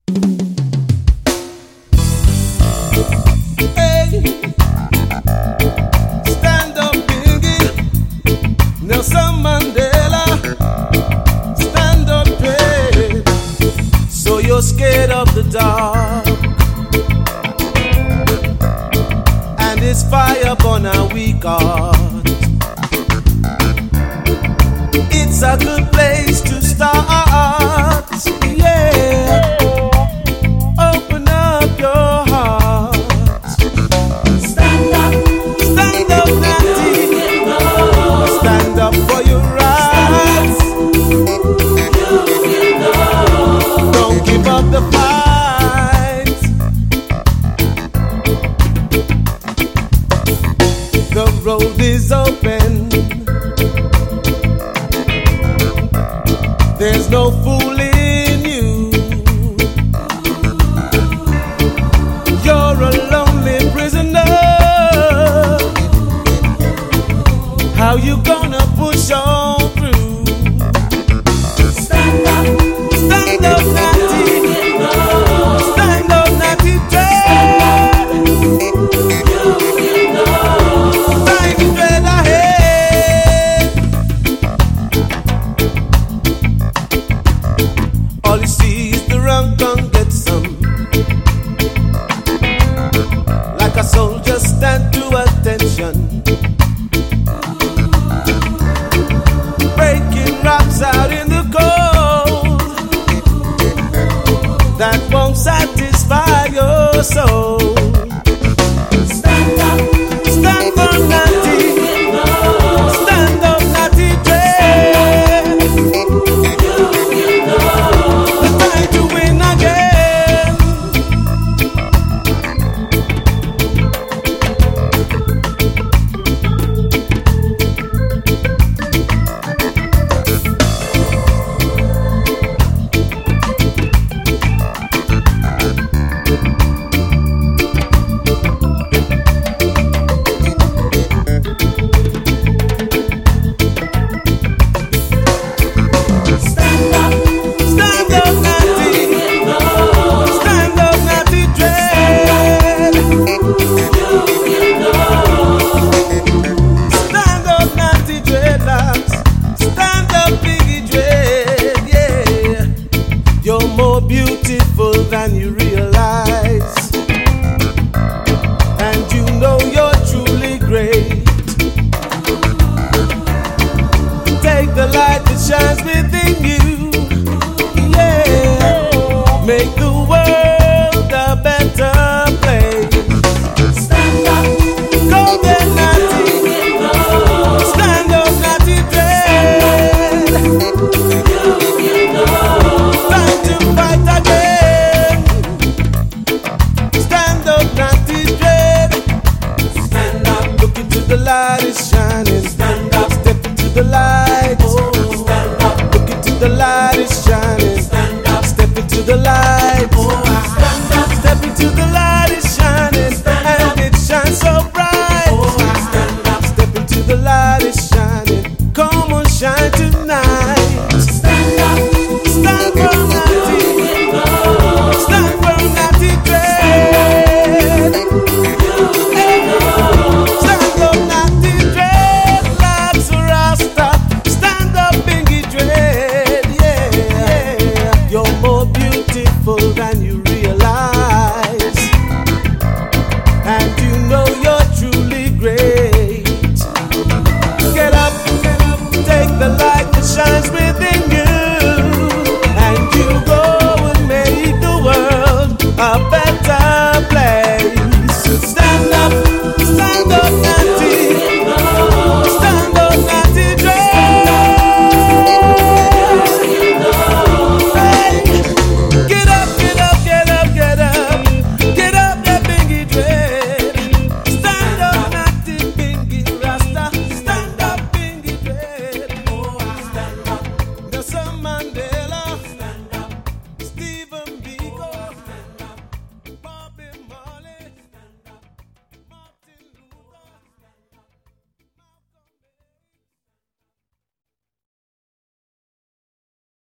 Hey, stand up, Biggie, Nelson Mandela, stand up, hey. So you're scared of the dark, and it's fire upon a weak heart. It's a good place to start, yeah. Open up your heart. Stand up, Natty. Stand up for your rights. Don't give up the fight. The road is open. There's no fooling you. You're a lonely prisoner. How you gonna push on through? Stand up, Natty. Stand up, Natty Dread. Natty Dread ahead. All you see is the wrong, come get some. Like a soldier, stand to attention. Breaking rocks out in the cold. That won't satisfy your soul. Stand up Natty. Stand up, Natty Dread. To win again. You're more beautiful than you realize.